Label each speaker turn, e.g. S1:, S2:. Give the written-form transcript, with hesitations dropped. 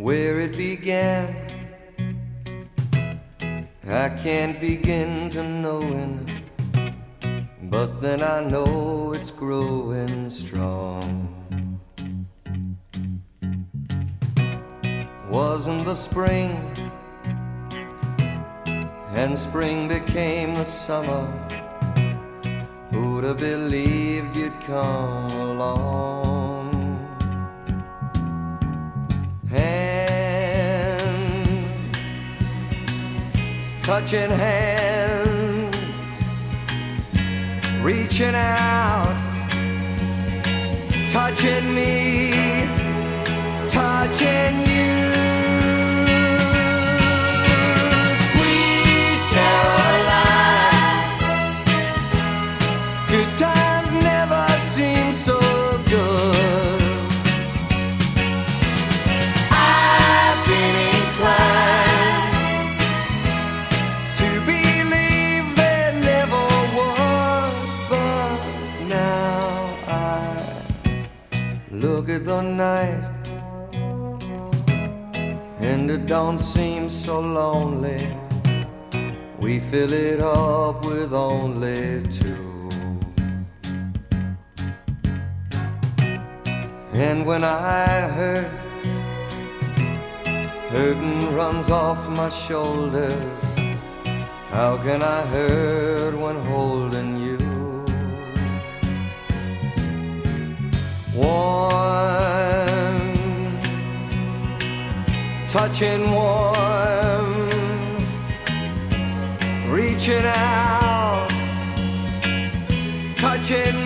S1: where it began. I can't begin to knowing, but then I know it's growing strong. Wasn't the spring, and spring became the summer. Who'd have believed you'd come along? Hand, touching hands, reaching out, touching me, touching you. Sweet Caroline, good times never seem so good. I've been inclined to believe there never was, but now I look at the night and it don't seem so lonely. We fill it up with only two. And when I hurt, hurting runs off my shoulders. How can I hurt when holding you? Warm, touching warm, reaching out, touching